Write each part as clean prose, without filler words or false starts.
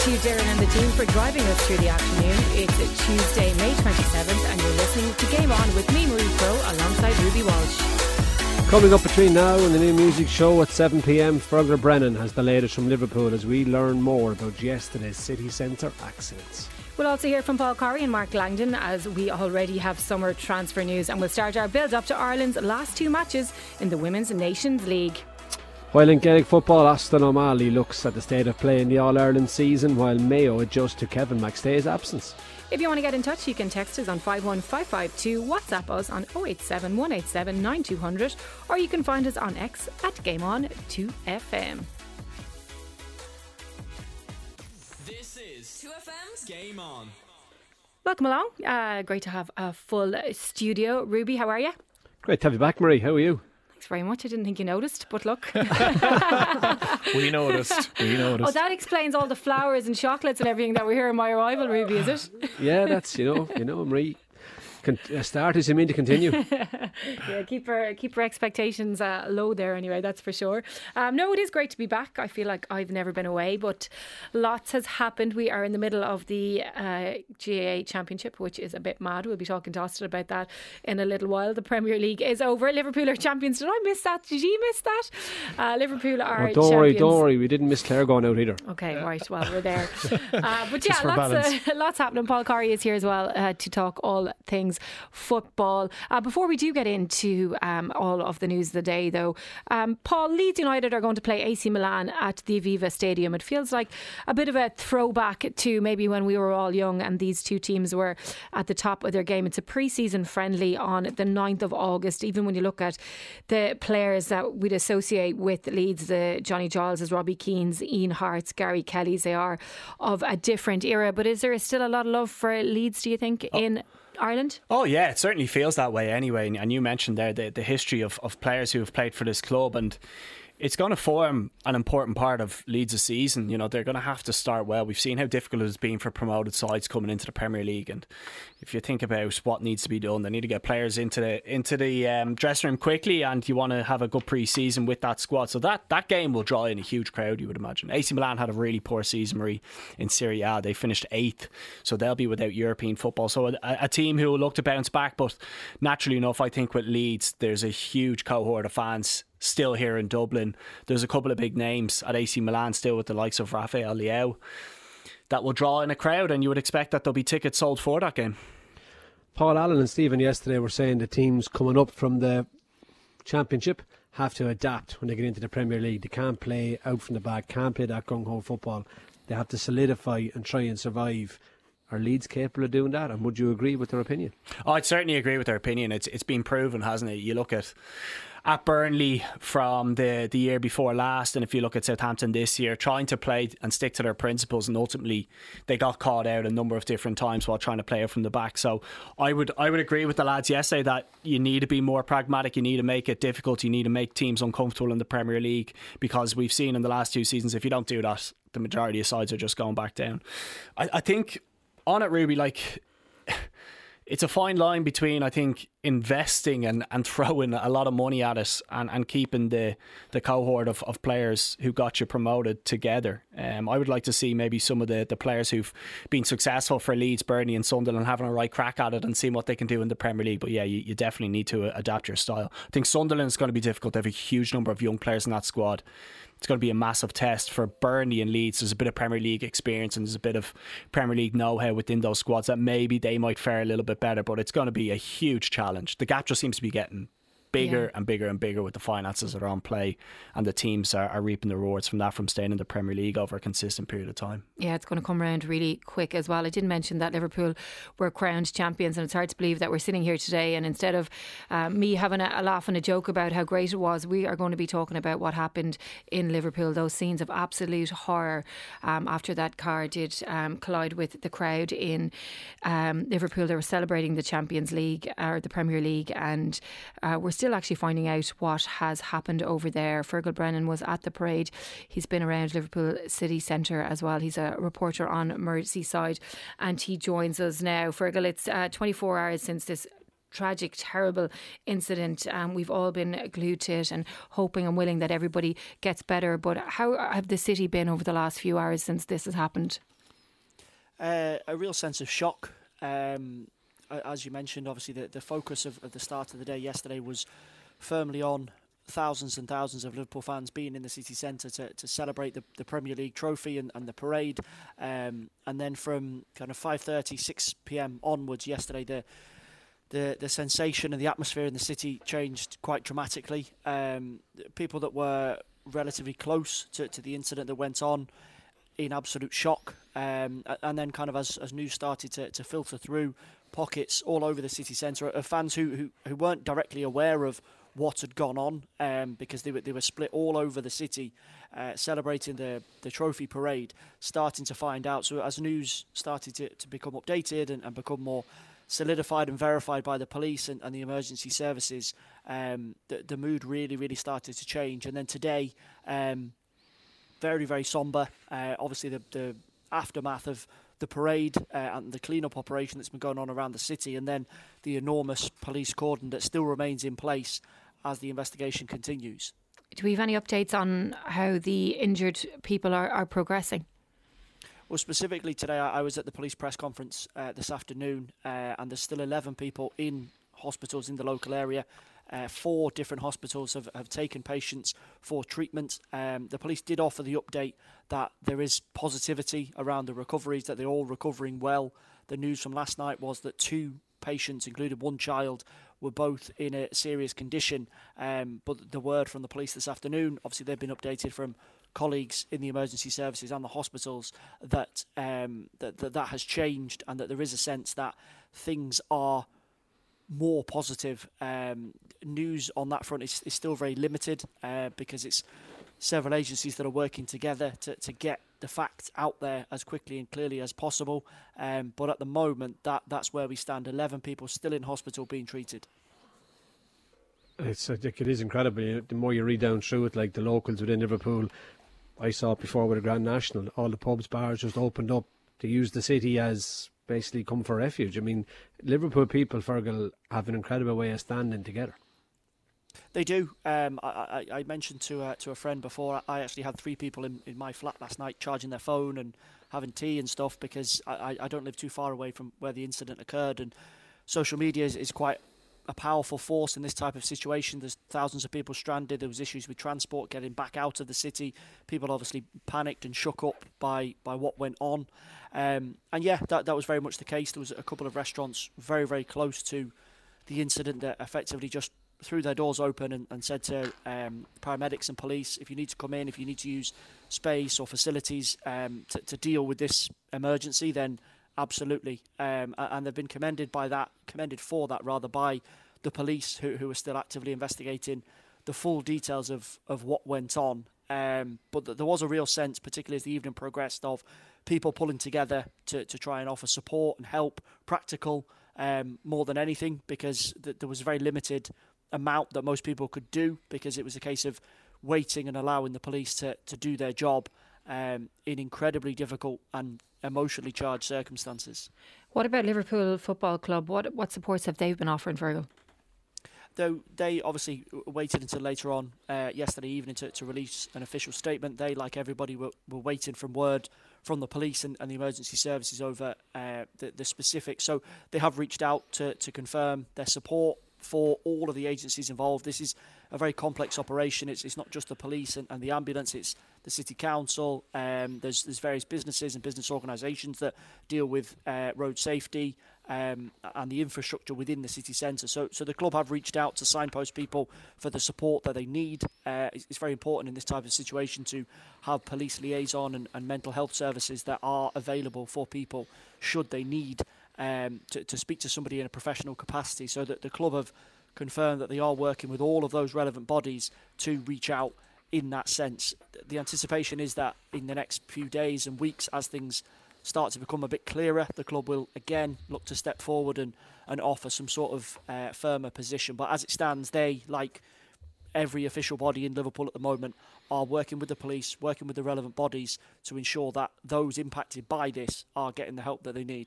to Darren and the team for driving us through the afternoon. It's Tuesday, May 27th, and you're listening to Game On with me, Marie Crowe, alongside Ruby Walsh. Coming up between now and the new music show at 7pm, Fergal Brennan has the latest from Liverpool as we learn more about yesterday's city centre accidents. We'll also hear from Paul Corry and Mark Langdon as we already have summer transfer news, and we'll start our build-up to Ireland's last two matches in the Women's Nations League. While in Gaelic football, Aston O'Malley looks at the state of play in the All-Ireland season, while Mayo adjusts to Kevin McStay's absence. If you want to get in touch, you can text us on 51552, WhatsApp us on 087 187 9200, or you can find us on X at GameOn2FM. This is 2FM's Game On. Welcome along. Great to have a full studio. Ruby, how are you? Great to have you back, Marie. How are you? Thanks very much. I didn't think you noticed, but look. We noticed. Oh, that explains all the flowers and chocolates and everything that we hear on my arrival, Ruby, is it? Yeah, that's, Marie. Start as you mean to continue. Yeah, keep our expectations low there anyway, that's for sure. No, it is great to be back. I feel like I've never been away, but lots has happened. We are in the middle of the GAA Championship, which is a bit mad. We'll be talking to Austin about that in a little while. The Premier League is over. Liverpool are champions. Did I miss that? Did you miss that? Liverpool are champions. Don't worry. We didn't miss Clare going out either. Okay, right. Well, we're there. But yeah, lots happening. Paul Corry is here as well to talk all things football. Before we do get into all of the news of the day though, Paul, Leeds United are going to play AC Milan at the Aviva Stadium. It feels like a bit of a throwback to maybe when we were all young and these two teams were at the top of their game. It's a pre-season friendly on the 9th of August. Even when you look at the players that we'd associate with Leeds, the Johnny Giles, Robbie Keanes, Ian Harts, Gary Kellys, they are of a different era. But is there still a lot of love for Leeds, do you think, in Ireland? Oh yeah, it certainly feels that way anyway. And you mentioned there the history of players who have played for this club, and it's going to form an important part of Leeds' season. You know, they're going to have to start well. We've seen how difficult it's been for promoted sides coming into the Premier League, and if you think about what needs to be done, they need to get players into the dressing room quickly, and you want to have a good pre-season with that squad. So that game will draw in a huge crowd, you would imagine. AC Milan had a really poor season, Marie, in Serie A. They finished 8th, so they'll be without European football. So a team who will look to bounce back, but naturally enough, I think with Leeds, there's a huge cohort of fans still here in Dublin. There's a couple of big names at AC Milan still, with the likes of Rafael Leao, that will draw in a crowd, and you would expect that there'll be tickets sold for that game. Paul Allen and Stephen yesterday were saying the teams coming up from the Championship have to adapt when they get into the Premier League. They can't play out from the back, can't play that gung-ho football. They have to solidify and try and survive. Are Leeds capable of doing that, and would you agree with their opinion? Oh, I'd certainly agree with their opinion. It's been proven, hasn't it? You look at Burnley from the year before last, and if you look at Southampton this year, trying to play and stick to their principles, and ultimately they got caught out a number of different times while trying to play it from the back. So I would agree with the lads yesterday that you need to be more pragmatic. You need to make it difficult. You need to make teams uncomfortable in the Premier League, because we've seen in the last 2 seasons, if you don't do that, the majority of sides are just going back down. I think on it, Ruby, like, it's a fine line between, I think, investing and throwing a lot of money at it and keeping the cohort of players who got you promoted together. I would like to see maybe some of the players who've been successful for Leeds, Burnley and Sunderland having a right crack at it and seeing what they can do in the Premier League. But yeah, you definitely need to adapt your style. I think Sunderland is going to be difficult. They have a huge number of young players in that squad. It's going to be a massive test for Burnley and Leeds. There's a bit of Premier League experience and there's a bit of Premier League know-how within those squads that maybe they might fare a little bit better, but it's going to be a huge challenge. The gap just seems to be getting bigger and bigger and bigger with the finances that are on play, and the teams are reaping the rewards from that, from staying in the Premier League over a consistent period of time. Yeah, it's going to come around really quick as well. I didn't mention that Liverpool were crowned champions, and it's hard to believe that we're sitting here today, and instead of me having a laugh and a joke about how great it was, we are going to be talking about what happened in Liverpool, those scenes of absolute horror after that car did collide with the crowd in Liverpool. They were celebrating the Champions League or the Premier League, and we're still actually finding out what has happened over there. Fergal Brennan was at the parade. He's been around Liverpool city centre as well. He's a reporter on Merseyside, and he joins us now. Fergal, it's 24 hours since this tragic, terrible incident. We've all been glued to it and hoping and willing that everybody gets better. But how have the city been over the last few hours since this has happened? A real sense of shock. As you mentioned, obviously the focus of the start of the day yesterday was firmly on thousands and thousands of Liverpool fans being in the city centre to celebrate the Premier League trophy and the parade. And then from kind of 5:30, 6 p.m. onwards yesterday, the sensation and the atmosphere in the city changed quite dramatically. People that were relatively close to the incident that went on in absolute shock. And then kind of as news started to filter through, pockets all over the city centre of fans who weren't directly aware of what had gone on, because they were split all over the city, celebrating the trophy parade, starting to find out. So as news started to become updated and become more solidified and verified by the police and the emergency services, the mood really started to change. And then today, very, very sombre. Obviously the aftermath of the parade and the clean-up operation that's been going on around the city, and then the enormous police cordon that still remains in place as the investigation continues. Do we have any updates on how the injured people are progressing? Well, specifically today, I was at the police press conference this afternoon, and there's still 11 people in hospitals in the local area. 4 different hospitals have taken patients for treatment. The police did offer the update that there is positivity around the recoveries, that they're all recovering well. The news from last night was that 2 patients, including 1 child, were both in a serious condition. But the word from the police this afternoon, obviously they've been updated from colleagues in the emergency services and the hospitals, that that has changed, and that there is a sense that things are more positive. News on that front is still very limited, because it's several agencies that are working together to get the facts out there as quickly and clearly as possible. But at the moment, that's where we stand. 11 people still in hospital being treated. It is incredible. The more you read down through it, like the locals within Liverpool, I saw it before with the Grand National, all the pubs, bars just opened up to use the city as basically come for refuge. I mean, Liverpool people, Fergal, have an incredible way of standing together. They do. I mentioned to a friend before, I actually had 3 people in my flat last night charging their phone and having tea and stuff, because I don't live too far away from where the incident occurred, and social media is quite a powerful force in this type of situation. There's thousands of people stranded. There was issues with transport getting back out of the city. People obviously panicked and shook up by what went on. And yeah, that was very much the case. There was a couple of restaurants very, very close to the incident that effectively just threw their doors open and said to paramedics and police, if you need to come in, if you need to use space or facilities to deal with this emergency, then absolutely. And they've been commended for that by the police, who are still actively investigating the full details of what went on. But there was a real sense, particularly as the evening progressed, of people pulling together to try and offer support and help, practical, more than anything, because there was a very limited amount that most people could do, because it was a case of waiting and allowing the police to do their job in incredibly difficult and emotionally charged circumstances. What about Liverpool Football Club? What supports have they been offering, Fergal? Though they obviously waited until later on yesterday evening to release an official statement. They, like everybody, were waiting for word from the police and the emergency services over the specifics. So they have reached out to confirm their support for all of the agencies involved. This is a very complex operation. It's not just the police and the ambulance, it's the city council. There's various businesses and business organisations that deal with road safety and the infrastructure within the city centre. So the club have reached out to signpost people for the support that they need. It's very important in this type of situation to have police liaison and mental health services that are available for people should they need to speak to somebody in a professional capacity. So that the club have confirmed that they are working with all of those relevant bodies to reach out in that sense. The anticipation is that in the next few days and weeks, as things start to become a bit clearer, the club will again look to step forward and offer some sort of firmer position. But as it stands, they, like every official body in Liverpool at the moment, are working with the police, working with the relevant bodies to ensure that those impacted by this are getting the help that they need.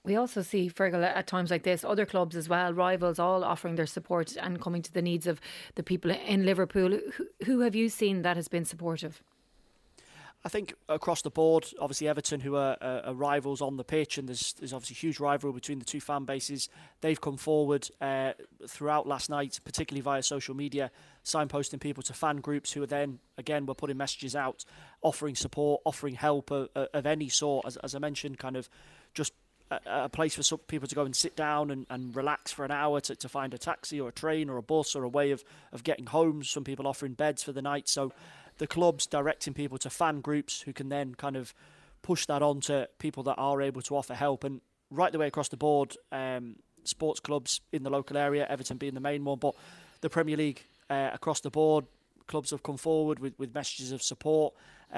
We also see, Fergal, at times like this, other clubs as well, rivals, all offering their support and coming to the needs of the people in Liverpool. Who have you seen that has been supportive? I think across the board, obviously Everton, who are rivals on the pitch, and there's obviously huge rivalry between the two fan bases. They've come forward throughout last night, particularly via social media, signposting people to fan groups who are then, again, were putting messages out, offering support, offering help of any sort. As I mentioned, kind of just a place for some people to go and sit down and relax for an hour to find a taxi or a train or a bus or a way of getting home. Some people offering beds for the night. So the clubs directing people to fan groups who can then kind of push that on to people that are able to offer help. And right the way across the board, sports clubs in the local area, Everton being the main one, but the Premier League across the board, clubs have come forward with messages of support.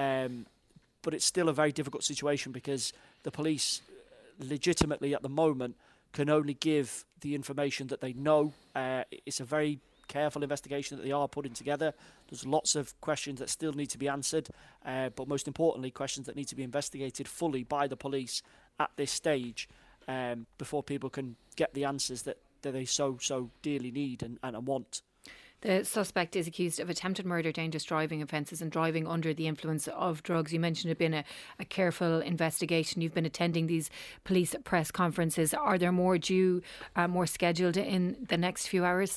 But it's still a very difficult situation because the police legitimately at the moment can only give the information that they know. It's a very careful investigation that they are putting together. There's lots of questions that still need to be answered, but most importantly, questions that need to be investigated fully by the police at this stage before people can get the answers that they so dearly need and want. The suspect is accused of attempted murder, dangerous driving offences and driving under the influence of drugs. You mentioned it being a careful investigation. You've been attending these police press conferences. Are there more due, more scheduled in the next few hours?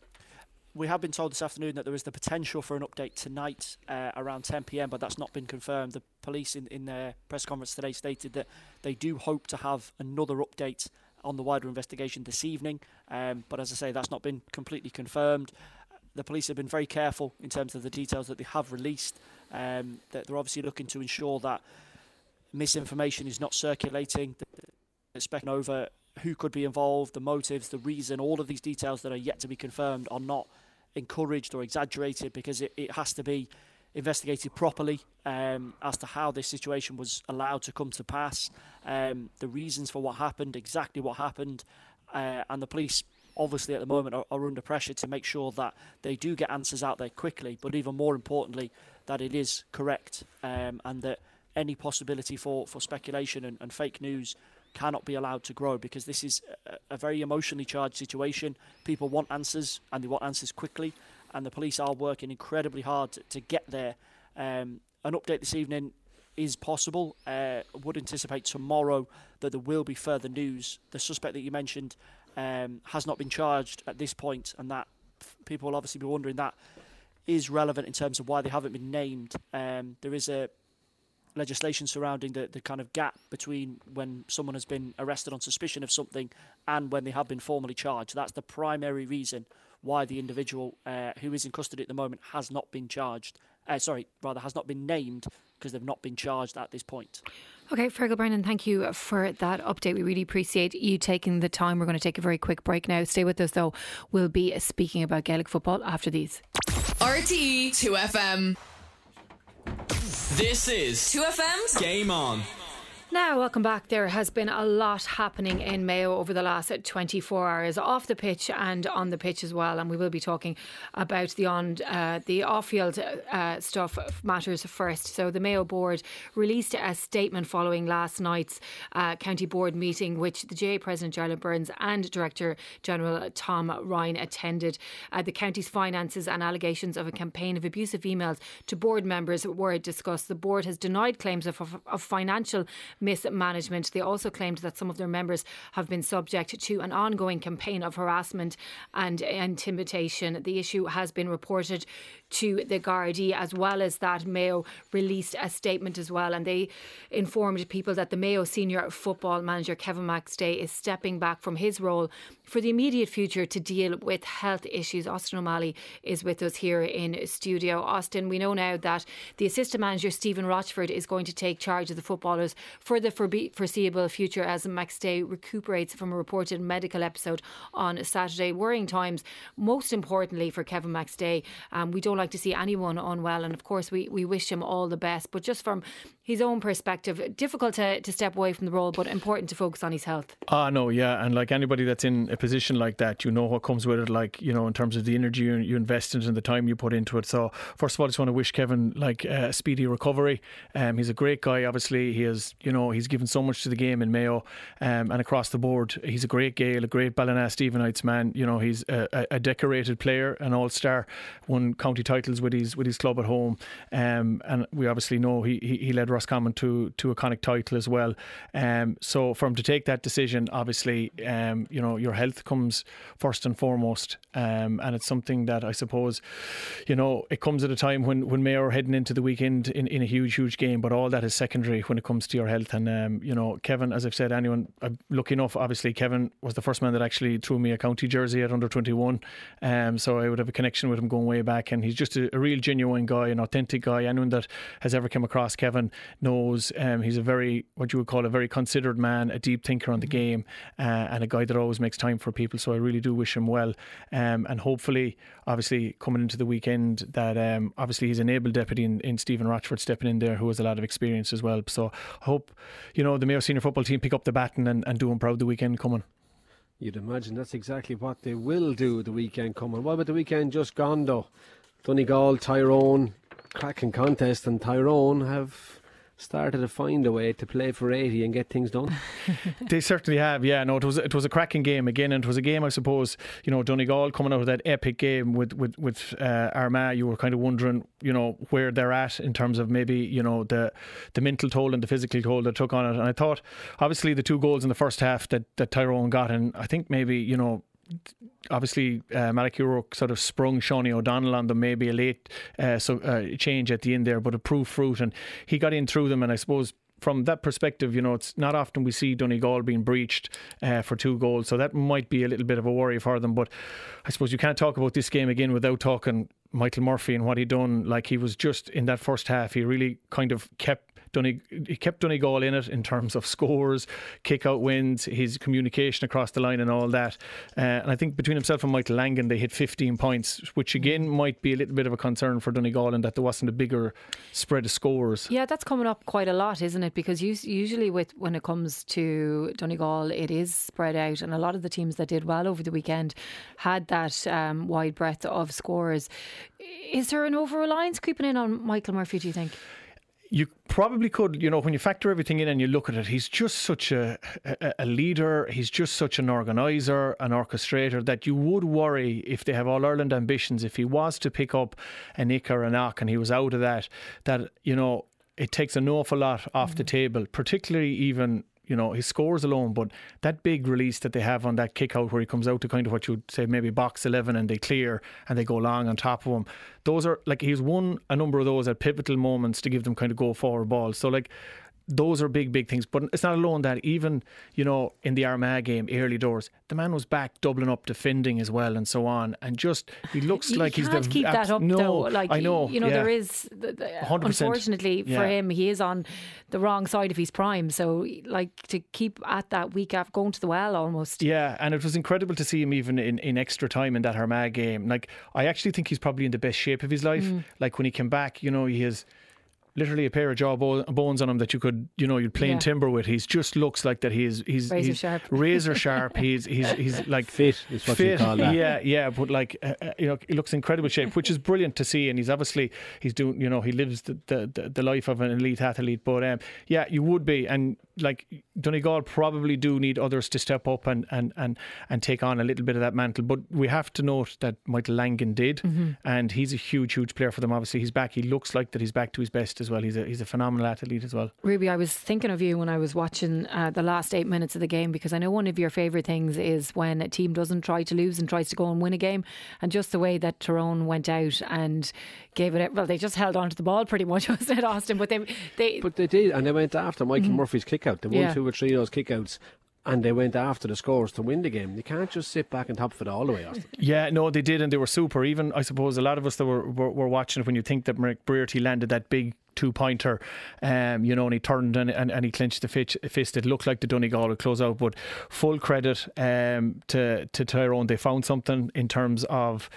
We have been told this afternoon that there is the potential for an update tonight around 10 p.m, but that's not been confirmed. The police in their press conference today stated that they do hope to have another update on the wider investigation this evening. But as I say, that's not been completely confirmed. The police have been very careful in terms of the details that they have released. That they're obviously looking to ensure that misinformation is not circulating. They're speculating over who could be involved, the motives, the reason. All of these details that are yet to be confirmed are not encouraged or exaggerated, because it has to be investigated properly as to how this situation was allowed to come to pass, the reasons for what happened, exactly what happened, and the police obviously at the moment are under pressure to make sure that they do get answers out there quickly, but even more importantly that it is correct, and that any possibility for speculation and fake news cannot be allowed to grow, because this is a very emotionally charged situation. People want answers, and they want answers quickly, and the police are working incredibly hard to get there. An update this evening is possible. Would anticipate tomorrow that there will be further news. The suspect that you mentioned has not been charged at this point, and that people will obviously be wondering that is relevant in terms of why they haven't been named. There is a legislation surrounding the kind of gap between when someone has been arrested on suspicion of something and when they have been formally charged. That's the primary reason why the individual who is in custody at the moment has not been charged. Has not been named, because they've not been charged at this point. OK, Fergal Brennan, thank you for that update. We really appreciate you taking the time. We're going to take a very quick break now. Stay with us, though. We'll be speaking about Gaelic football after these. RTE 2FM. This is 2FM's Game On. Now, welcome back. There has been a lot happening in Mayo over the last 24 hours, off the pitch and on the pitch as well. And we will be talking about the off-field stuff matters first. So the Mayo board released a statement following last night's county board meeting, which the GAA President Jarlath Burns and Director General Tom Ryan attended. The county's finances and allegations of a campaign of abusive emails to board members were discussed. The board has denied claims of financial mismanagement. They also claimed that some of their members have been subject to an ongoing campaign of harassment and intimidation. The issue has been reported to the Gardaí. As well as that, Mayo released a statement as well, and they informed people that the Mayo senior football manager Kevin McStay is stepping back from his role for the immediate future to deal with health issues. Austin O'Malley is with us here in studio. Austin, we know now that the assistant manager Stephen Rochford is going to take charge of the footballers for the foreseeable future as McStay recuperates from a reported medical episode on Saturday. Worrying times, most importantly for Kevin McStay. We don't don't like to see anyone unwell, and of course we wish him all the best. But just from his own perspective, difficult to step away from the role, but important to focus on his health. No, yeah, and like anybody that's in a position like that, you know what comes with it, like, you know, in terms of the energy you invest in it and the time you put into it. So first of all, I just want to wish Kevin like a speedy recovery. He's a great guy. Obviously, he has, you know, he's given so much to the game in Mayo, and across the board. He's a great Gael, a great Ballina-Stephenites man. You know, he's a decorated player, an all-star, won county titles with his club at home, and we obviously know he led Roscommon to a Connacht title as well. So for him to take that decision, obviously, you know, your health comes first and foremost, and it's something that I suppose, you know, it comes at a time when Mayo are heading into the weekend in a huge game, but all that is secondary when it comes to your health. And you know, Kevin, as I've said, I'm lucky enough, obviously Kevin was the first man that actually threw me a county jersey at under 21, so I would have a connection with him going way back, and he's just a real genuine guy, an authentic guy. Anyone that has ever come across Kevin knows he's a very, what you would call a very considered man, a deep thinker on the game, and a guy that always makes time for people. So I really do wish him well, and hopefully, obviously coming into the weekend, that obviously he's an able deputy in Stephen Rochford stepping in there, who has a lot of experience as well. So I hope, you know, the Mayo senior football team pick up the baton and do him proud the weekend coming. You'd imagine that's exactly what they will do the weekend coming. What about the weekend just gone though? Donegal, Tyrone, cracking contest, and Tyrone have started to find a way to play for 80 and get things done. They certainly have, yeah. No, it was a cracking game again, and it was a game, I suppose, you know, Donegal coming out of that epic game with Armagh. You were kind of wondering, you know, where they're at in terms of maybe, you know, the mental toll and the physical toll that took on it. And I thought, obviously, the 2 goals in the first half that Tyrone got, and I think maybe, you know, obviously Malachy O'Rourke sort of sprung Shawnee O'Donnell on them, maybe a late change at the end there, but it proved fruit, and he got in through them. And I suppose from that perspective, you know, it's not often we see Donegal being breached for 2 goals, so that might be a little bit of a worry for them. But I suppose you can't talk about this game again without talking Michael Murphy and what he done. Like, he was just, in that first half, he really kind of kept Donegal in it in terms of scores, kick-out wins, his communication across the line and all that. And I think between himself and Michael Langan, they hit 15 points, which again might be a little bit of a concern for Donegal in that there wasn't a bigger spread of scores. Yeah, that's coming up quite a lot, isn't it? Because usually when it comes to Donegal, it is spread out, and a lot of the teams that did well over the weekend had that wide breadth of scores. Is there an over-reliance creeping in on Michael Murphy, do you think? You probably could, you know, when you factor everything in and you look at it, he's just such a leader, he's just such an organiser, an orchestrator, that you would worry if they have All-Ireland ambitions, if he was to pick up a nick or a knock and he was out of that, you know, it takes an awful lot off the table, particularly even, you know, his scores alone, but that big release that they have on that kick out where he comes out to kind of what you'd say maybe box 11 and they clear and they go long on top of him. Those are, like, he's won a number of those at pivotal moments to give them kind of go forward balls. So, like, those are big things. But it's not alone that, even, you know, in the Armagh game, early doors, the man was back doubling up defending as well and so on, and just he looks like he's the keep that up though. Like, I know, you know, there is 100%. Unfortunately for him, he is on the wrong side of his prime, so like to keep at that week after going to the well almost. Yeah, and it was incredible to see him even in extra time in that Armagh game. Like, I actually think he's probably in the best shape of his life. Like, when he came back, you know, he has literally a pair of bones on him that you could, you know, you'd play in timber with. He's just looks like that. He's razor sharp. He's like fit is what you call that. Yeah. But like, you know, he looks in incredible shape, which is brilliant to see. And he's doing, you know, he lives the life of an elite athlete. But yeah, you would be, and like Donegal probably do need others to step up and take on a little bit of that mantle. But we have to note that Michael Langan did, and he's a huge player for them. Obviously, he's back. He looks like that he's back to his best as well. He's a phenomenal athlete as well. Ruby, I was thinking of you when I was watching the last 8 minutes of the game, because I know one of your favourite things is when a team doesn't try to lose and tries to go and win a game, and just the way that Tyrone went out and gave it, well, they just held on to the ball pretty much, wasn't it, Austin? But they did, and they went after Michael Murphy's kick out. They won 2 or 3 of those kick outs, and they went after the scores to win the game. You can't just sit back and top of it all the way, Austin. Yeah, no, they did, and they were super. Even, I suppose, a lot of us that were watching it, when you think that Brearty landed that big 2-pointer, you know, and he turned and he clenched the fist. It looked like the Donegal would close out, but full credit to Tyrone. They found something in terms of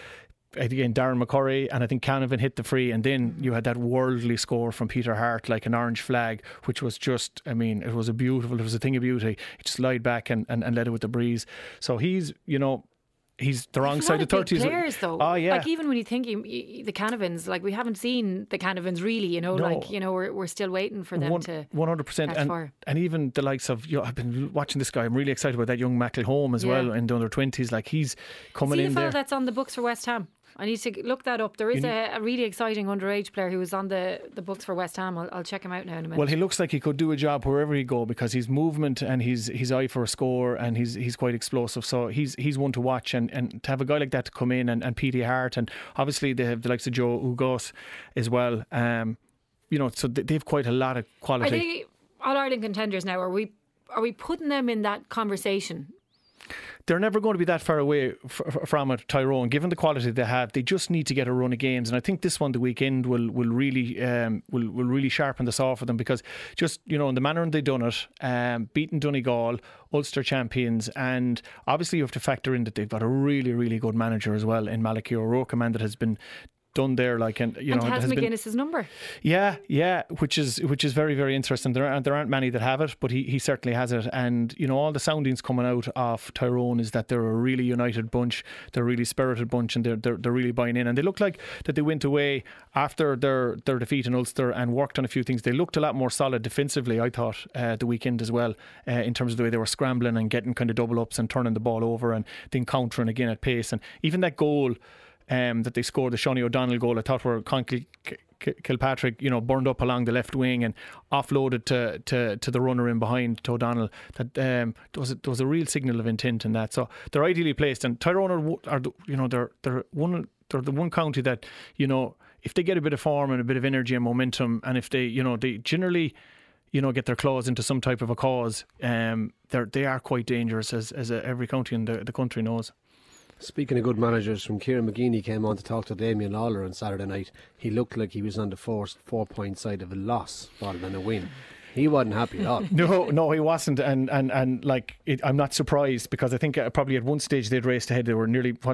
again, Darren McCurry, and I think Canavan hit the free, and then you had that worldly score from Peter Hart, like an orange flag, which was just, I mean, it was a thing of beauty. He just lied back and led it with the breeze. So he's, you know, he's the wrong side of 30s. Players though. Oh yeah. Like even when you think the Canavans, like we haven't seen the Canavans really, you know, like, you know, we're still waiting for them to 100%. And even the likes of, you know, I've been watching this guy. I'm really excited about that young McElhone as well in the under 20s. Like he's coming in there. Is he a fellow that's on the books for West Ham? I need to look that up. There is a really exciting underage player who was on the books for West Ham. I'll check him out now in a minute. Well, he looks like he could do a job wherever he go, because his movement and his eye for a score, and he's quite explosive. So he's one to watch, and to have a guy like that to come in, and Petey Hart, and obviously they have the likes of Joe Ugos as well. You know, so they've quite a lot of quality. Are they All-Ireland contenders now? Are we putting them in that conversation? They're never going to be that far away from it, Tyrone. Given the quality they have, they just need to get a run of games, and I think this one, the weekend, will really sharpen the saw for them, because just, you know, in the manner they've done it, beating Donegal, Ulster champions, and obviously you have to factor in that they've got a really, really good manager as well in Malachy O'Rourke, a man that has been done there, like, and you know, has McGuinness's number. Yeah, which is very, very interesting. There aren't many that have it, but he certainly has it. And you know, all the soundings coming out of Tyrone is that they're a really united bunch, they're a really spirited bunch, and they're really buying in. And they look like that they went away after their defeat in Ulster and worked on a few things. They looked a lot more solid defensively, I thought, the weekend as well, in terms of the way they were scrambling and getting kind of double ups and turning the ball over and then countering again at pace. And even that goal that they scored, the Shawnee O'Donnell goal, I thought were Kilpatrick, you know, burned up along the left wing and offloaded to the runner in behind, to O'Donnell. That there was a real signal of intent in that. So they're ideally placed, and Tyrone are you know, they're the one county that, you know, if they get a bit of form and a bit of energy and momentum, and if they, you know, they generally, you know, get their claws into some type of a cause, they are quite dangerous, as every county in the country knows. Speaking of good managers, when Kieran McGeeney came on to talk to Damien Lawler on Saturday night, he looked like he was on the 4-point side of a loss rather than a win. He wasn't happy at all. No, he wasn't, and like I'm not surprised, because I think probably at one stage they'd raced ahead. They were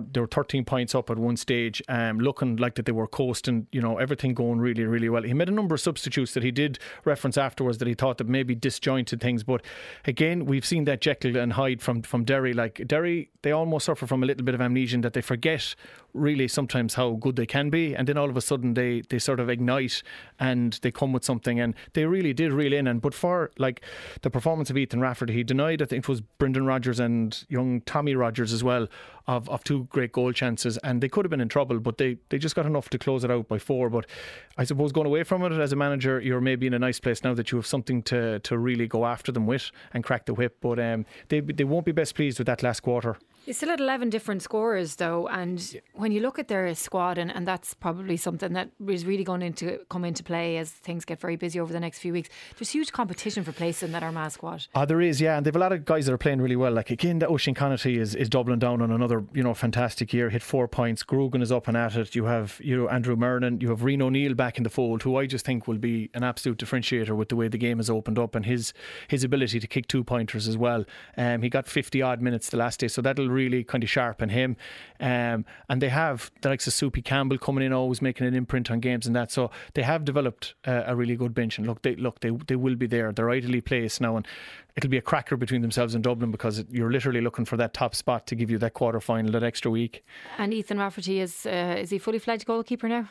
13 points up at one stage, looking like that they were coasting. You know, everything going really, really well. He made a number of substitutes that he did reference afterwards that he thought that maybe disjointed things. But again, we've seen that Jekyll and Hyde from Derry. Like Derry, they almost suffer from a little bit of amnesia, that they forget really sometimes how good they can be, and then all of a sudden they sort of ignite and they come with something, and they really did reel in. But for like the performance of Ethan Rafferty, he denied, I think it was Brendan Rodgers and young Tommy Rodgers as well, of two great goal chances, and they could have been in trouble, but they just got enough to close it out by 4. But I suppose going away from it as a manager, you're maybe in a nice place now that you have something to really go after them with and crack the whip. But they won't be best pleased with that last quarter. You still had 11 different scorers though, and when you look at their squad, and that's probably something that is really going to come into play as things get very busy over the next few weeks. There's huge competition for place in that Armagh squad. There is, yeah, and they've a lot of guys that are playing really well. Like again, that Oisin Connaughty is doubling down on another, you know, fantastic year. Hit 4 points. Grogan is up and at it. You have, you know, Andrew Mernon. You have Reno O'Neill back in the fold, who I just think will be an absolute differentiator with the way the game has opened up, and his ability to kick 2-pointers as well. He got 50 odd minutes the last day, so that'll really kind of sharpen him. And they have the likes of Soupy Campbell coming in, always making an imprint on games and that. So they have developed a really good bench, and they will be there. They're ideally placed now, and it'll be a cracker between themselves and Dublin, because you're literally looking for that top spot to give you that quarter final, that extra week. And Ethan Rafferty is he fully fledged goalkeeper now?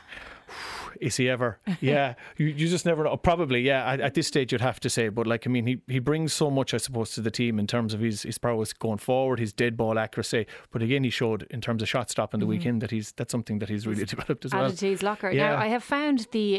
Is he ever? Yeah, you just never know. Probably, yeah. At this stage, you'd have to say. But like, I mean, he brings so much, I suppose, to the team in terms of his prowess going forward, his dead ball accuracy. But again, he showed in terms of shot stopping the weekend that that's something that he's really developed as well. Added to his locker. Yeah. Now, I have found the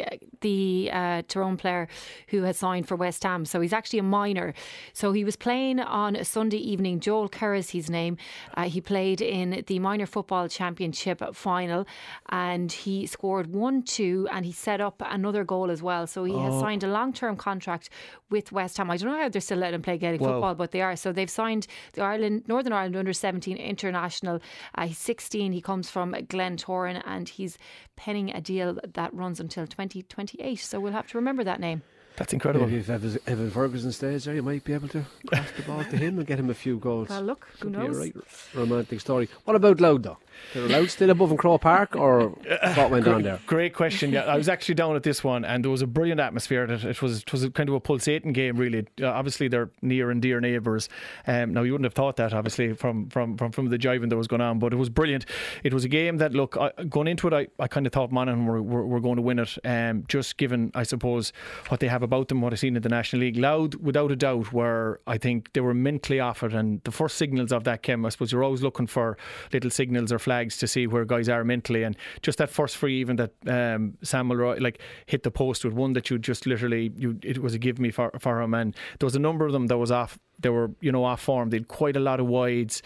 Tyrone player who has signed for West Ham. So he's actually a minor. So he was playing on a Sunday evening. Joel Kerr is his name. He played in the Minor Football Championship final, and he scored 1-2, and he set up another goal as well. So he has signed a long-term contract with West Ham. I don't know how they're still letting him play Gaelic football, but they are. So they've signed the Northern Ireland under-17 international. He's 16. He comes from Glentoran, and he's penning a deal that runs until 2028. So we'll have to remember that name. That's incredible. Maybe if Evan Ferguson stays there, you might be able to pass the ball to him and get him a few goals. Well, look, who knows? Be a right romantic story. What about Louth, though? Are Louth still above in Croke Park, or what went on there? Great question. Yeah, I was actually down at this one, and there was a brilliant atmosphere. It was a kind of a pulsating game, really. Obviously, they're near and dear neighbours. Now, you wouldn't have thought that, obviously, from the jiving that was going on, but it was brilliant. It was a game that, look, going into it, I kind of thought Monaghan were going to win it, just given, I suppose, what they have about them, what I've seen in the National League. Louth, without a doubt, I think they were mentally off it, and the first signals of that came, I suppose you're always looking for little signals or flags to see where guys are mentally, and just that first free even that Sam Mulroy hit the post with one that you just literally it was a give me for him, and there was a number of them that was off. They were off form. They had quite a lot of wides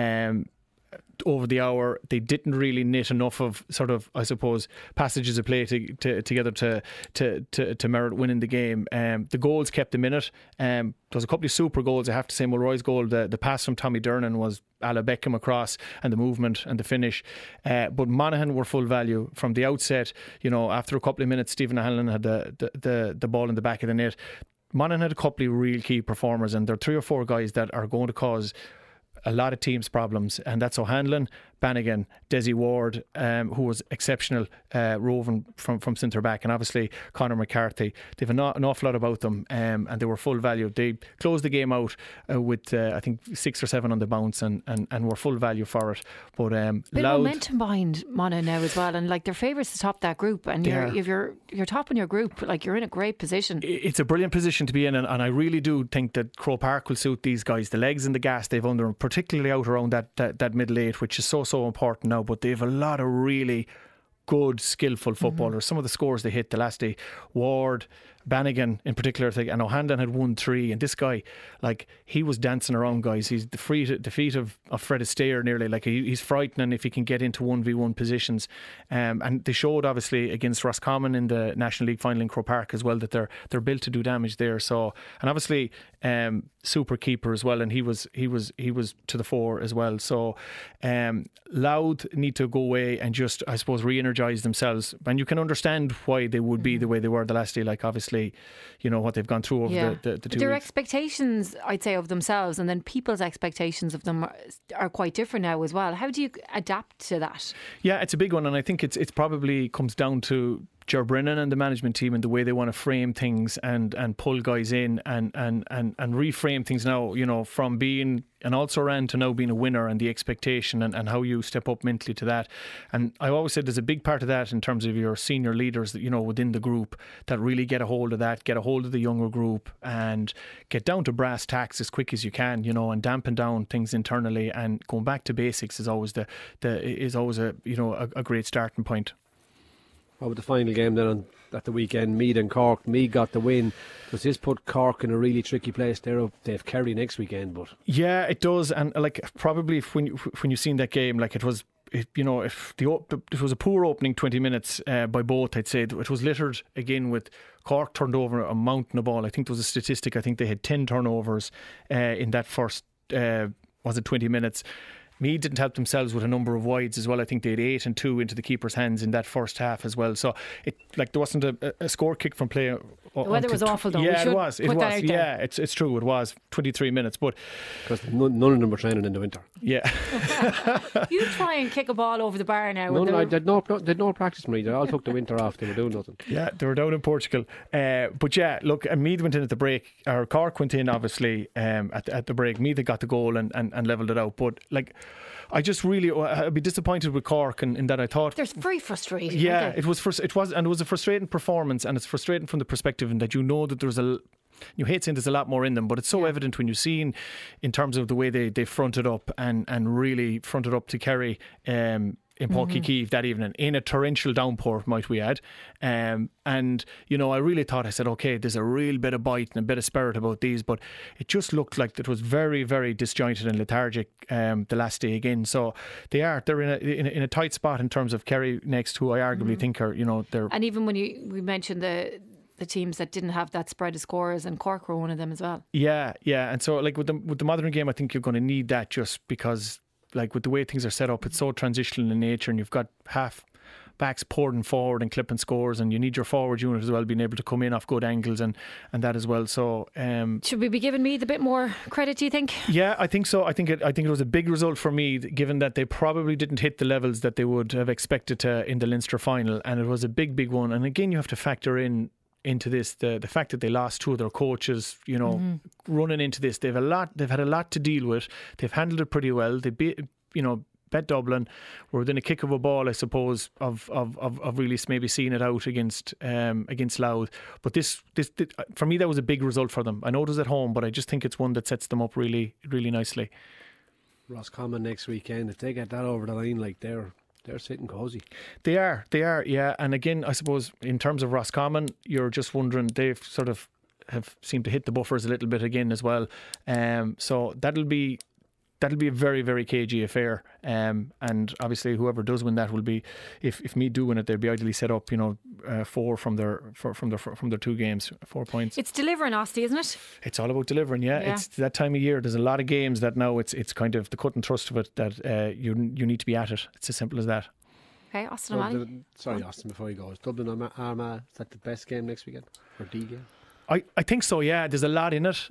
over the hour. They didn't really knit enough of sort of, I suppose, passages of play together to merit winning the game. The goals kept them in it. There was a couple of super goals. I have to say, Mulroy's goal, the pass from Tommy Dernan was a la Beckham across, and the movement and the finish. But Monaghan were full value from the outset. After a couple of minutes, Stephen O'Hanlon had the ball in the back of the net. Monaghan had a couple of real key performers, and there are 3 or 4 guys that are going to cause a lot of teams' problems, and that's O'Hanlon, Bannigan, Desi Ward, who was exceptional roving from centre back, and obviously Conor McCarthy. They've an awful lot about them, and they were full value. They closed the game out with I think 6 or 7 on the bounce, and were full value for it. But bit of momentum behind Monaghan now as well, and they're favourites to top that group. And if you're topping your group, you're in a great position. It's a brilliant position to be in, and I really do think that Croke Park will suit these guys. The legs and the gas they've under them, particularly out around that middle 8, which is so important now. But they have a lot of really good, skillful footballers. Some of the scores they hit the last day, Ward, Bannigan in particular, and O'Hanlon had won 3, and this guy, he was dancing around guys. He's the feet of Fred Astaire nearly. He's frightening if he can get into 1v1 positions, and they showed obviously against Roscommon in the National League final in Croke Park as well that they're built to do damage there. So, and obviously super keeper as well, and he was to the fore as well. So Louth need to go away and just, I suppose, re-energise themselves, and you can understand why they would be the way they were the last day. Obviously, what they've gone through over the 2 their weeks. expectations, I'd say, of themselves, and then people's expectations of them are quite different now as well. How do you adapt to that? Yeah, it's a big one, and I think it's probably comes down to Ger Brennan and the management team and the way they want to frame things and pull guys in and reframe things now, from being an also-ran to now being a winner, and the expectation and how you step up mentally to that. And I always said there's a big part of that in terms of your senior leaders that, within the group, that really get a hold of that, get a hold of the younger group and get down to brass tacks as quick as you can, and dampen down things internally, and going back to basics is always a great starting point. What about the final game then at the weekend? Meath and Cork. Meath got the win. Does this put Cork in a really tricky place? They have Kerry next weekend, but yeah, it does. And probably when you've seen that game, it was. It was a poor opening 20 minutes by both. I'd say it was littered again with Cork turned over a mountain of ball. I think there was a statistic. I think they had 10 turnovers in that first 20 minutes. Meath didn't help themselves with a number of wides as well. I think they had 8 and 2 into the keeper's hands in that first half as well. So there wasn't a score kick from play. The weather was awful though. Yeah, it was. Yeah, it's true. It was 23 minutes, but because none of them were training in the winter. Yeah. You try and kick a ball over the bar now. No, did no practice. They all took the winter off. They were doing nothing. Yeah, they were down in Portugal. But yeah, look, and Meath went in at the break. Or Cork went in obviously at the break. Meath got the goal and levelled it out. But I'd be disappointed with Cork in that I thought they're very frustrating. Yeah, it was a frustrating performance, and it's frustrating from the perspective in that that there's you hate saying there's a lot more in them, but it's so evident when you've seen in terms of the way they fronted up and really fronted up to Kerry in Páirc Uí Chaoimh that evening in a torrential downpour, might we add. And I really thought, I said, okay, there's a real bit of bite and a bit of spirit about these, but it just looked like it was very, very disjointed and lethargic the last day again. So they're in a tight spot in terms of Kerry next, who I arguably think are they're. And even when we mentioned the teams that didn't have that spread of scores, and Cork were one of them as well. Yeah, and so with the Motherwell game, I think you're going to need that, just because with the way things are set up, it's so transitional in nature, and you've got half backs pouring forward and clipping scores, and you need your forward unit as well being able to come in off good angles and that as well. So should we be giving Meath a bit more credit, do you think? Yeah, I think so. I think it was a big result for Meath, given that they probably didn't hit the levels that they would have expected to in the Leinster final, and it was a big one. And again, you have to factor into this the fact that they lost 2 of their coaches. Running into this, they've had a lot to deal with. They've handled it pretty well. They bet Dublin. We're within a kick of a ball, I suppose, of really maybe seeing it out against Louth. But this for me, that was a big result for them. I know it was at home, but I just think it's one that sets them up really, really nicely. Roscommon next weekend, if they get that over the line, like they're sitting cosy. They are, yeah. And again, I suppose in terms of Roscommon, you're just wondering, they've sort of have seemed to hit the buffers a little bit again as well. So that'll be a very, very cagey affair, and obviously whoever does win that will be, if Meath do win it, they'll be ideally set up 4 from their 2 games, 4 points. It's delivering, Osty, isn't it? It's all about delivering, yeah. It's that time of year. There's a lot of games that now it's kind of the cut and thrust of it, that you need to be at it. It's as simple as that. Okay, Austin O'Malley. Sorry, Austin, before you go, is Dublin Armagh, is that the best game next weekend, or D game? I think so, yeah. There's a lot in it.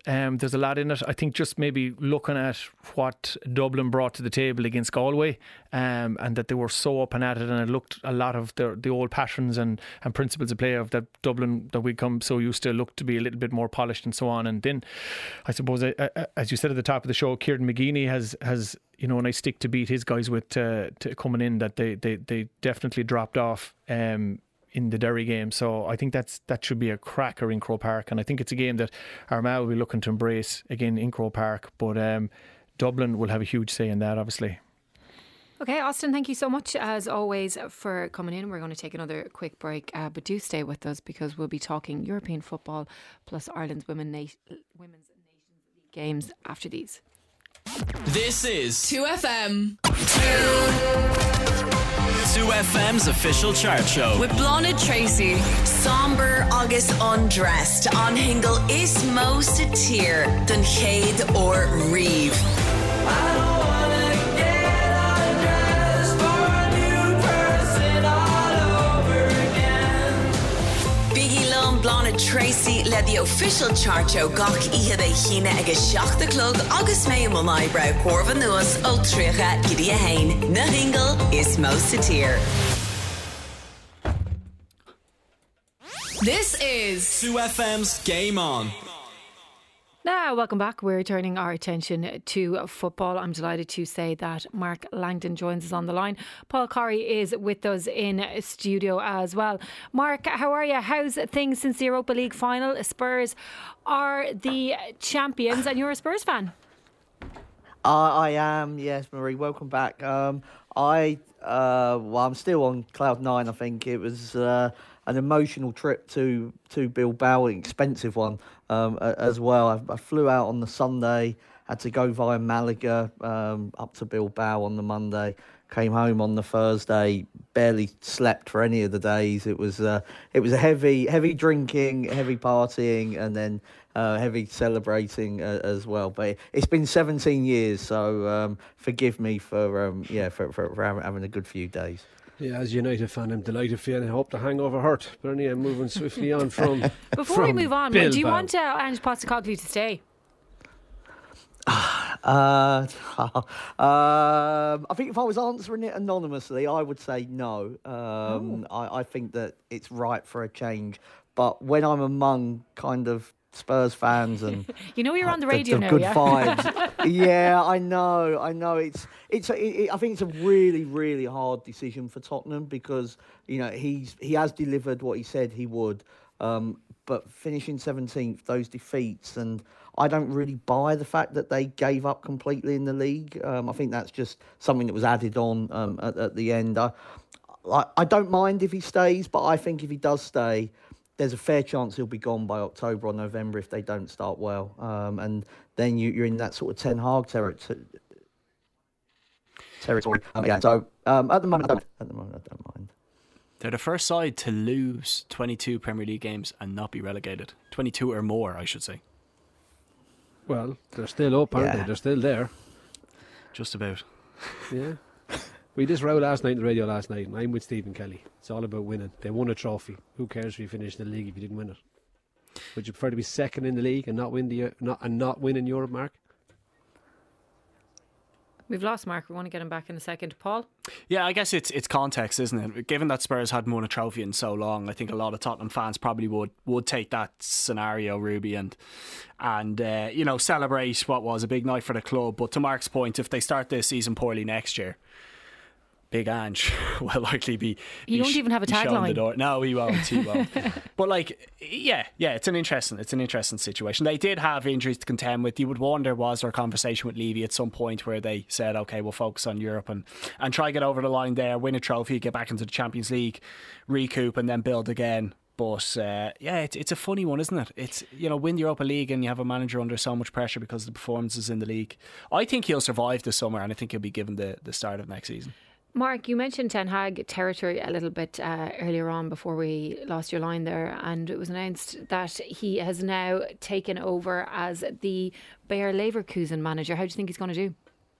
I think just maybe looking at what Dublin brought to the table against Galway, and that they were so up and at it, and it looked a lot of the old patterns and principles of play of that Dublin that we come so used to looked to be a little bit more polished and so on. And then I suppose, as you said at the top of the show, Kieran McGeeney has a nice stick to beat his guys with to coming in, that they definitely dropped off in the Derry game. So I think that should be a cracker in Croke Park, and I think it's a game that Armagh will be looking to embrace again in Croke Park, but Dublin will have a huge say in that, obviously. Okay, Austin, thank you so much as always for coming in. We're going to take another quick break, but do stay with us, because we'll be talking European football plus Ireland's Women's Nations League games after these. This is 2FM. 2FM's official chart show With Blonde Tracy. Somber August undressed. On Hingle is most a tear than Cade or Reeve. I don't wanna get undressed for a new person all over again. Biggie Lone, Blonde Tracy led the official chart show gach ihe de chine agus seach the clug agus me mon eyebrow corvan nuas o tricha giddy a hain. Na Hingle is most a tear. This is 2FM's Game On. Now, welcome back. We're turning our attention to football. I'm delighted to say that Mark Langdon joins us on the line. Paul Corry is with us in studio as well. Mark, how are you? How's things since the Europa League final? Spurs are the champions, and you're a Spurs fan. I am, yes, Marie. Welcome back. I'm still on cloud 9. I think it was an emotional trip to Bilbao, an expensive one as well. I flew out on the Sunday, had to go via Malaga up to Bilbao on the Monday, came home on the Thursday, barely slept for any of the days. It was a heavy drinking, heavy partying, and then heavy celebrating as well. But it's been 17 years, so forgive me for having a good few days. Yeah, as a United fan, I'm delighted for you, and I hope the hangover hurt. But anyway, moving swiftly on from Before we move on, Bilbao. do you want Ange Postecoglou to stay? I think if I was answering it anonymously, I would say no. I think that it's right for a change. But when I'm among kind of Spurs fans and you know you're on the radio now, good yeah? vibes. Yeah, I know. I think it's a really, really hard decision for Tottenham, because he has delivered what he said he would, but finishing 17th, those defeats, and I don't really buy the fact that they gave up completely in the league. I think that's just something that was added on at the end. I don't mind if he stays, but I think if he does stay, there's a fair chance he'll be gone by October or November if they don't start well. And then you're in that sort of Ten Hag territory. So at the moment, I don't mind. They're the first side to lose 22 Premier League games and not be relegated. 22 or more, I should say. Well, they're still up, aren't they? They're still there. Just about. Yeah. We just rowed last night on the radio last night, and I'm with Stephen Kelly. It's all about winning. They won a trophy. Who cares if you finish in the league if you didn't win it? Would you prefer to be second in the league and not win in Europe, Mark? We've lost Mark. We want to get him back in a second. Paul? Yeah, I guess it's context, isn't it? Given that Spurs hadn't won a trophy in so long, I think a lot of Tottenham fans probably would take that scenario, Ruby, and celebrate what was a big night for the club. But to Mark's point, if they start this season poorly next year, Big Ange will likely be. You don't even have a tagline. No, he won't. But it's an interesting situation. They did have injuries to contend with. You would wonder, was there a conversation with Levy at some point where they said, okay, we'll focus on Europe and try to get over the line there, win a trophy, get back into the Champions League, recoup, and then build again. But it's a funny one, isn't it? It's win the Europa League and you have a manager under so much pressure because of the performances in the league. I think he'll survive this summer, and I think he'll be given the start of next season. Mark, you mentioned Ten Hag territory a little bit earlier on before we lost your line there, and it was announced that he has now taken over as the Bayer Leverkusen manager. How do you think he's going to do?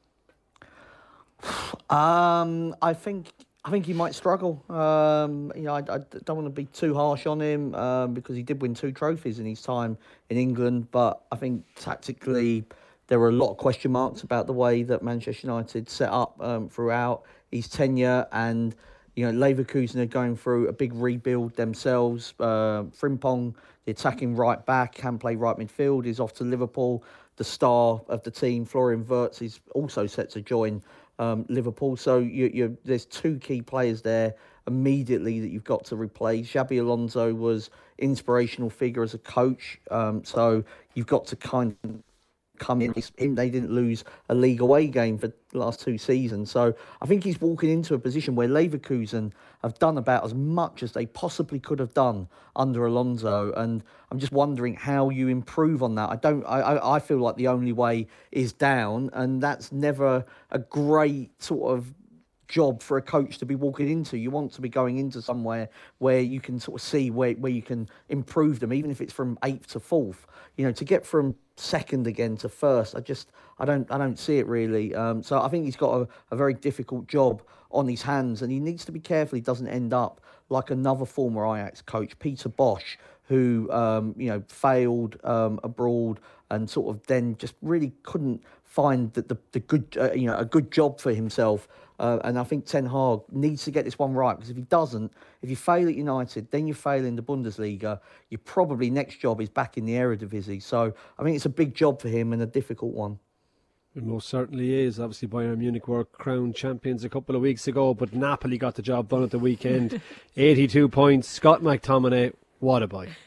I think he might struggle. I don't want to be too harsh on him because he did win 2 trophies in his time in England, but I think tactically there were a lot of question marks about the way that Manchester United set up throughout his tenure, and Leverkusen are going through a big rebuild themselves. Frimpong, the attacking right back, can play right midfield, is off to Liverpool. The star of the team, Florian Wirtz, is also set to join Liverpool. So there's 2 key players there immediately that you've got to replace. Xabi Alonso was inspirational figure as a coach, so you've got to kind of come in. They didn't lose a league away game for the last 2 seasons. So I think he's walking into a position where Leverkusen have done about as much as they possibly could have done under Alonso. And I'm just wondering how you improve on that. I feel like the only way is down, and that's never a great sort of job for a coach to be walking into. You want to be going into somewhere where you can sort of see where you can improve them, even if it's from 8th to 4th. To get from 2nd again to 1st, I don't see it really. So I think he's got a very difficult job on his hands, and he needs to be careful he doesn't end up like another former Ajax coach, Peter Bosz, who failed abroad and sort of then just really couldn't find the good a good job for himself. And I think Ten Hag needs to get this one right, because if he doesn't, if you fail at United, then you fail in the Bundesliga, your probably next job is back in the Eredivisie. So I think it's a big job for him and a difficult one. It most certainly is. Obviously, Bayern Munich were crowned champions a couple of weeks ago, but Napoli got the job done at the weekend. 82 points. Scott McTominay, what a boy.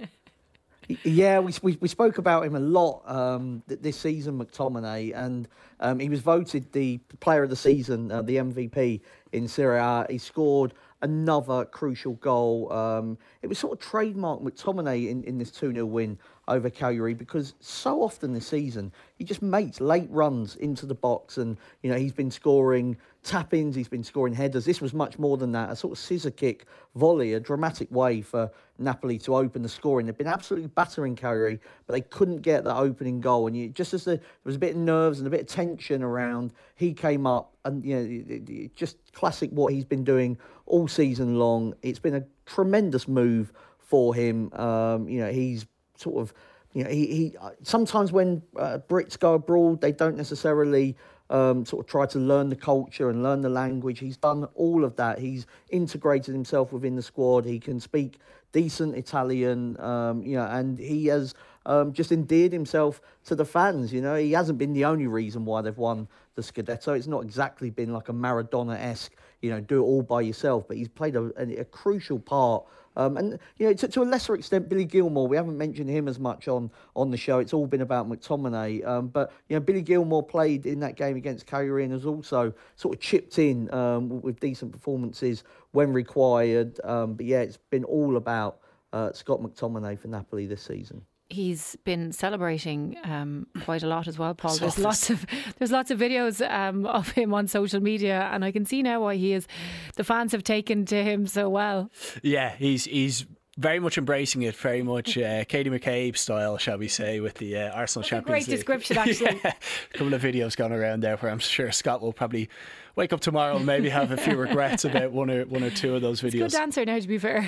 Yeah, we spoke about him a lot this season, McTominay, and he was voted the player of the season, the MVP in Serie A. He scored another crucial goal. It was sort of trademark McTominay in this 2-0 win over Cagliari, because so often this season he just makes late runs into the box, and he's been scoring tap-ins, he's been scoring headers. This was much more than that, a sort of scissor kick volley, a dramatic way for Napoli to open the scoring. They've been absolutely battering Cagliari, but they couldn't get that opening goal. And just as there was a bit of nerves and a bit of tension around, he came up, and just classic what he's been doing all season long. It's been a tremendous move for him. He's sort of, he sometimes when Brits go abroad, they don't necessarily sort of try to learn the culture and learn the language. He's done all of that. He's integrated himself within the squad. He can speak decent Italian, and he has just endeared himself to the fans. He hasn't been the only reason why they've won the Scudetto. It's not exactly been like a Maradona-esque, do it all by yourself, but he's played a crucial part. And to a lesser extent, Billy Gilmour, we haven't mentioned him as much on the show. It's all been about McTominay. But Billy Gilmour played in that game against Cagliari and has also sort of chipped in with decent performances when required. But yeah, it's been all about Scott McTominay for Napoli this season. He's been celebrating quite a lot as well, Paul. There's lots of videos of him on social media, and I can see now why the fans have taken to him so well. Yeah, he's very much embracing it, very much Katie McCabe style, shall we say, with the Arsenal That's Champions a great League. description, actually. Yeah. A couple of videos going around there where I'm sure Scott will probably wake up tomorrow and maybe have a few regrets about one or two of those videos. It's a good dancer now, to be fair.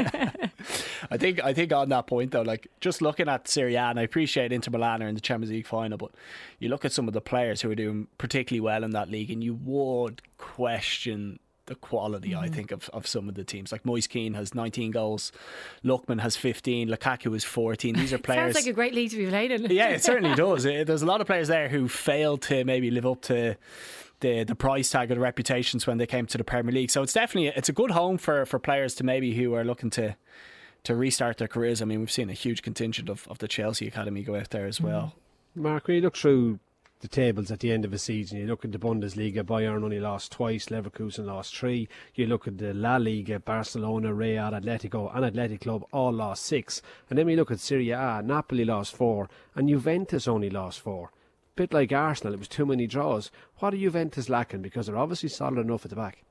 I think on that point though, like just looking at Serie A, and I appreciate Inter Milan are in the Champions League final, but you look at some of the players who are doing particularly well in that league, and you would question the quality, I think, of some of the teams. Like Moise Keane has 19 goals, Lookman has 15, Lukaku has 14. These are players. Sounds like a great league to be played in. Yeah, it certainly does. There's a lot of players there who failed to maybe live up to the price tag or the reputations when they came to the Premier League. So it's a good home for players to maybe who are looking to restart their careers. I mean, we've seen a huge contingent of the Chelsea academy go out there as well. Mark, when you look through the tables at the end of a season, you look at the Bundesliga, Bayern only lost twice, Leverkusen lost 3. You look at the La Liga, Barcelona, Real, Atletico and Athletic Club all lost 6. And then we look at Serie A, Napoli lost 4 and Juventus only lost 4. Bit like Arsenal, it was too many draws. What are Juventus lacking? Because they're obviously solid enough at the back.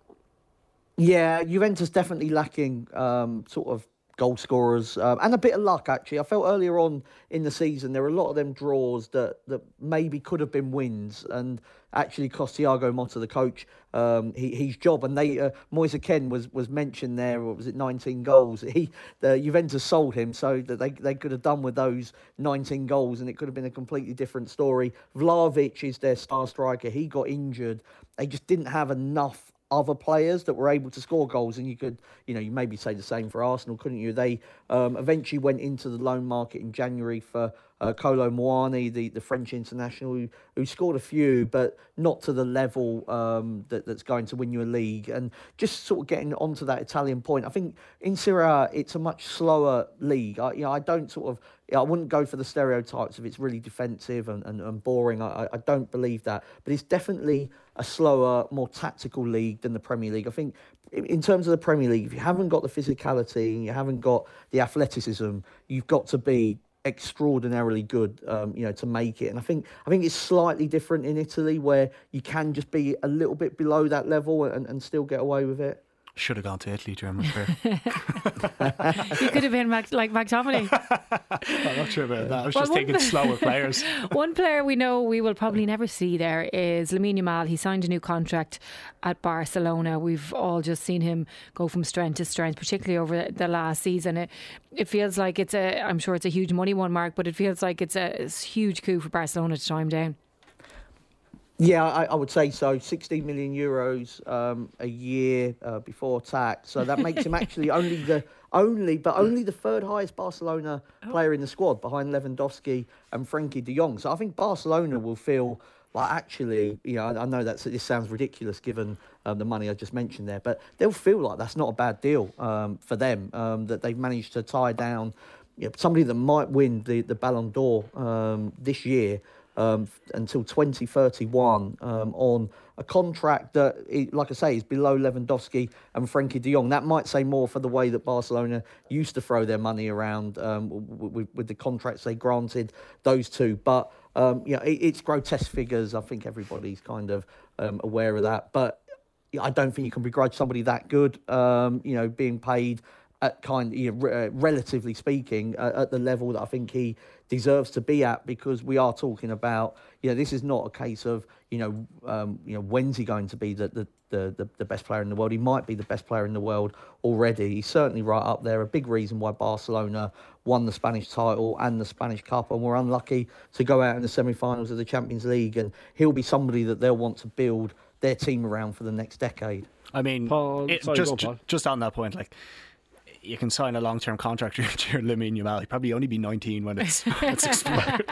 Yeah, Juventus definitely lacking sort of goal scorers and a bit of luck, actually. I felt earlier on in the season there were a lot of them draws that maybe could have been wins and actually cost Thiago Motta, the coach, his job. And Moise Kean was mentioned there. What was it, 19 goals? The Juventus sold him so that they could have done with those 19 goals and it could have been a completely different story. Vlahovic is their star striker. He got injured. They just didn't have enough other players that were able to score goals, and you maybe say the same for Arsenal, couldn't you? They eventually went into the loan market in January for Kolo Muani, the French international, who scored a few, but not to the level that's going to win you a league. And just sort of getting onto that Italian point, I think in Serie A it's a much slower league. I wouldn't go for the stereotypes if it's really defensive and boring. I don't believe that. But it's definitely a slower, more tactical league than the Premier League. I think in terms of the Premier League, if you haven't got the physicality and you haven't got the athleticism, you've got to be extraordinarily good, to make it. And I think it's slightly different in Italy, where you can just be a little bit below that level and still get away with it. Should have gone to Italy during my career. You could have been like McTominay. I'm not sure about that. I was just thinking slower players. One player we know we will probably never see there is Lamine Yamal. He signed a new contract at Barcelona. We've all just seen him go from strength to strength, particularly over the last season. It feels like I'm sure it's a huge money one, Mark, but it feels like it's a huge coup for Barcelona to tie him down. Yeah, I would say so. 16 million euros a year before tax. So that makes him actually only the third highest Barcelona player in the squad, behind Lewandowski and Frenkie de Jong. So I think Barcelona will feel like, actually, I know this sounds ridiculous given the money I just mentioned there, but they'll feel like that's not a bad deal for them, that they've managed to tie down somebody that might win the Ballon d'Or this year. Until 2031 on a contract that, like I say, is below Lewandowski and Frenkie de Jong. That might say more for the way that Barcelona used to throw their money around with the contracts they granted those two. But it's grotesque figures. I think everybody's kind of aware of that. But I don't think you can begrudge somebody that good, being paid at relatively speaking, at the level that I think he deserves to be at, because we are talking about, this is not a case of, when's he going to be the best player in the world. He might be the best player in the world already. He's certainly right up there. A big reason why Barcelona won the Spanish title and the Spanish Cup and were unlucky to go out in the semi-finals of the Champions League. And he'll be somebody that they'll want to build their team around for the next decade. I mean, just on that point, like, you can sign a long-term contract with your Lamine Yamal. He'll probably only be 19 when it's expired.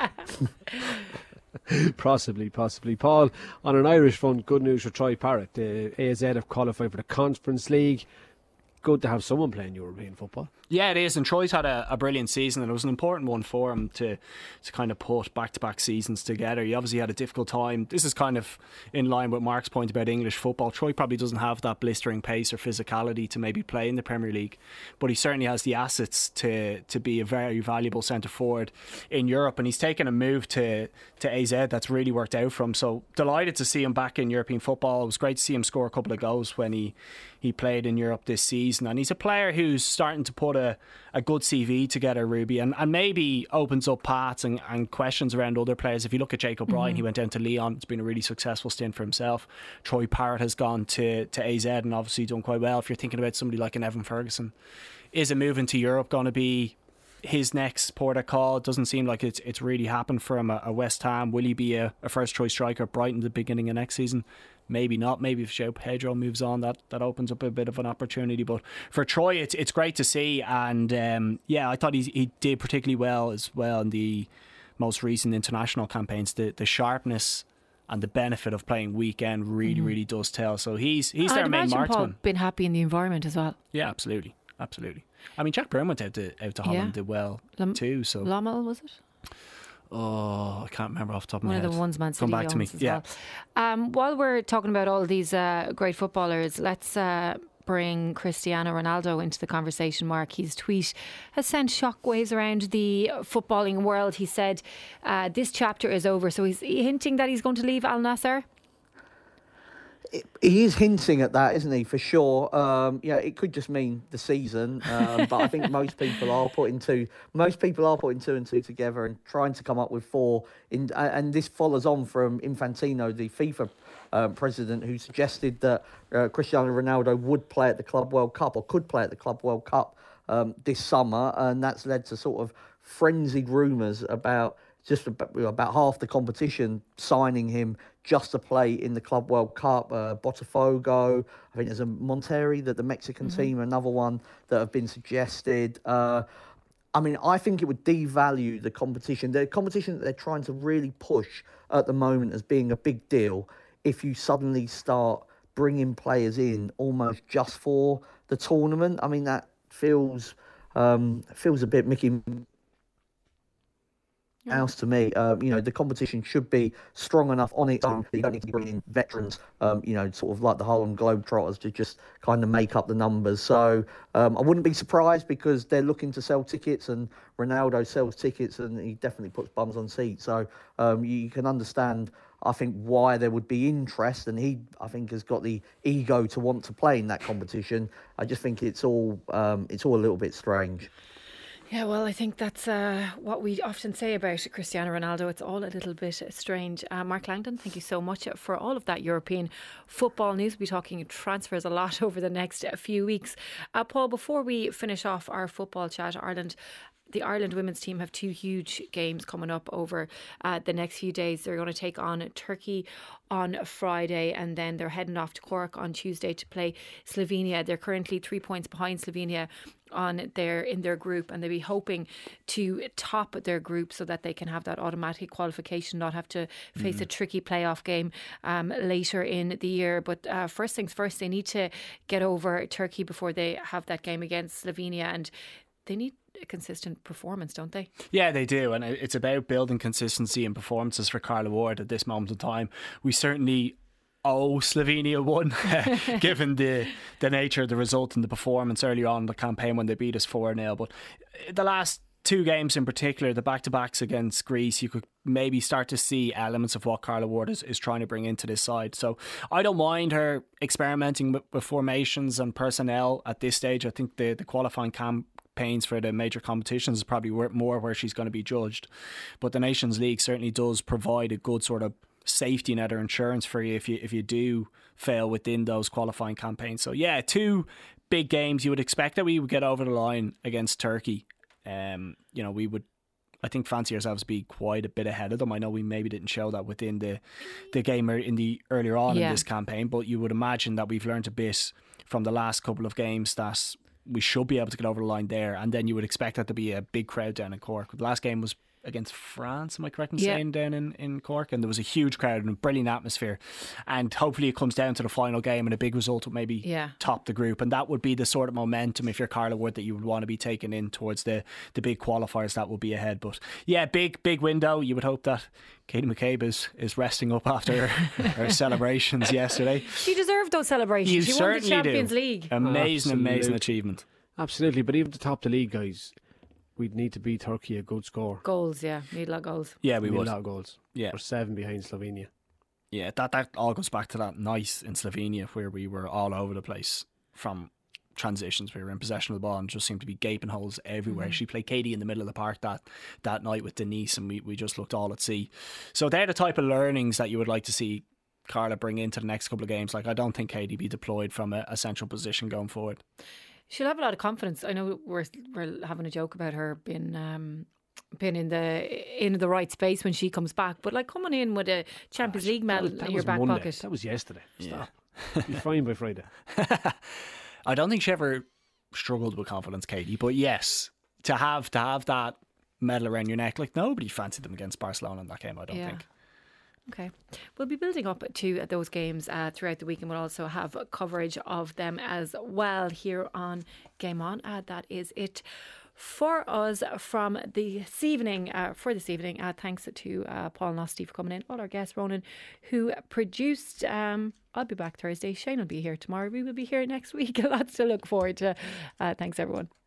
Possibly. Paul, on an Irish front, good news for Troy Parrott. AZ have qualified for the Conference League. Good to have someone playing European football. Yeah, it is, and Troy's had a brilliant season, and it was an important one for him to kind of put back-to-back seasons together. He obviously had a difficult time. This is kind of in line with Mark's point about English football. Troy probably doesn't have that blistering pace or physicality to maybe play in the Premier League, but he certainly has the assets to be a very valuable centre forward in Europe, and he's taken a move to AZ that's really worked out for him. So delighted to see him back in European football. It was great to see him score a couple of goals when he he played in Europe this season, and he's a player who's starting to put a good CV together, Ruby, and maybe opens up paths and questions around other players. If you look at Jake O'Brien, he went down to Lyon. It's been a really successful stint for himself. Troy Parrott has gone to AZ and obviously done quite well. If you're thinking about somebody like an Evan Ferguson, is a move into Europe going to be his next port of call? It doesn't seem like it's really happened for him at West Ham. Will he be a first choice striker at Brighton at the beginning of next season? Maybe not. Maybe if João Pedro moves on, that opens up a bit of an opportunity. But for Troy, it's great to see. And I thought he did particularly well as well in the most recent international campaigns. The sharpness and the benefit of playing weekend really does tell. So he's their main marksman. Paul been happy in the environment as well. Yeah, absolutely. I mean, Jack Byrne went out to Holland, did well too. So Lommel, was it? Oh, I can't remember off the top of my head. One of the ones Man City Come back to me. owns as well. While we're talking about all these great footballers, let's bring Cristiano Ronaldo into the conversation. Mark, his tweet has sent shockwaves around the footballing world. He said this chapter is over. So he's hinting that he's going to leave Al Nassr. He is hinting at that, isn't he? For sure. It could just mean the season, but I think most people are putting two and two together and trying to come up with four. And this follows on from Infantino, the FIFA president, who suggested that Cristiano Ronaldo would play at the Club World Cup, or could play at the Club World Cup this summer, and that's led to sort of frenzied rumours about about half the competition signing him just to play in the Club World Cup. Botafogo, I think there's a Monterrey, that the Mexican team, another one that have been suggested. I think it would devalue the competition that they're trying to really push at the moment as being a big deal. If you suddenly start bringing players in almost just for the tournament, I mean, that feels a bit Mickey Mouse to me. The competition should be strong enough on its own. You don't need to bring in veterans, sort of like the Harlem Globetrotters, to just kind of make up the numbers. So I wouldn't be surprised, because they're looking to sell tickets, and Ronaldo sells tickets, and he definitely puts bums on seats. So you can understand, I think, why there would be interest, and he, I think, has got the ego to want to play in that competition. I just think it's all a little bit strange. Yeah, well, I think that's what we often say about Cristiano Ronaldo. It's all a little bit strange. Mark Langdon, thank you so much for all of that European football news. We'll be talking transfers a lot over the next few weeks. Paul, before we finish off our football chat, the Ireland women's team have two huge games coming up over the next few days. They're going to take on Turkey on Friday, and then they're heading off to Cork on Tuesday to play Slovenia. They're currently 3 points behind Slovenia in their group, and they'll be hoping to top their group so that they can have that automatic qualification, not have to face a tricky playoff game later in the year. But first things first, they need to get over Turkey before they have that game against Slovenia, and they need a consistent performance, don't they? Yeah, they do, and it's about building consistency and performances for Carla Ward at this moment in time. We certainly owe Slovenia one, given the nature of the result and the performance earlier on in the campaign when they beat us 4-0. But the last two games in particular, the back-to-backs against Greece, you could maybe start to see elements of what Carla Ward is trying to bring into this side. So I don't mind her experimenting with formations and personnel at this stage. I think the qualifying campaigns for the major competitions is probably more where she's going to be judged. But the Nations League certainly does provide a good sort of safety net or insurance for you if you do fail within those qualifying campaigns. So yeah, two big games. You would expect that we would get over the line against Turkey. We would, I think, fancy ourselves be quite a bit ahead of them. I know we maybe didn't show that within the game earlier on in this campaign, but you would imagine that we've learned a bit from the last couple of games that we should be able to get over the line there, and then you would expect that to be a big crowd down in Cork. The last game was against France, am I correct in saying, down in Cork, and there was a huge crowd and a brilliant atmosphere, and hopefully it comes down to the final game and a big result would maybe top the group, and that would be the sort of momentum, if you're Carla Ward, that you would want to be taking in towards the big qualifiers that will be ahead. But yeah, big window. You would hope that Katie McCabe is resting up after her celebrations yesterday. She deserved those celebrations. She won the Champions League. Amazing achievement. Absolutely, but even to top the league, guys, we'd need to beat Turkey a good score. Goals, need a lot of goals. Yeah, we would. A lot of goals. Yeah. We're 7 behind Slovenia. Yeah, that all goes back to that night in Slovenia where we were all over the place. from transitions. We were in possession of the ball and just seemed to be gaping holes everywhere. She played Katie in the middle of the park that night with Denise, and we just looked all at sea. So they're the type of learnings that you would like to see Carla bring into the next couple of games. Like, I don't think Katie be deployed from a central position going forward. She'll have a lot of confidence. I know we're having a joke about her being in the right space when she comes back, but like coming in with a Champions League medal in your back Monday. pocket. That was yesterday. Yeah. Stop. Be fine by Friday. I don't think she ever struggled with confidence, Katie, but yes, to have that medal around your neck, like nobody fancied them against Barcelona in that game, I don't think. Okay. We'll be building up to those games throughout the week, and we'll also have coverage of them as well here on Game On. That is it for us from this evening. Thanks to Paul Nosty for coming in, all our guests, Ronan, who produced. I'll be back Thursday. Shane will be here tomorrow. We will be here next week. Lots to look forward to. Thanks, everyone.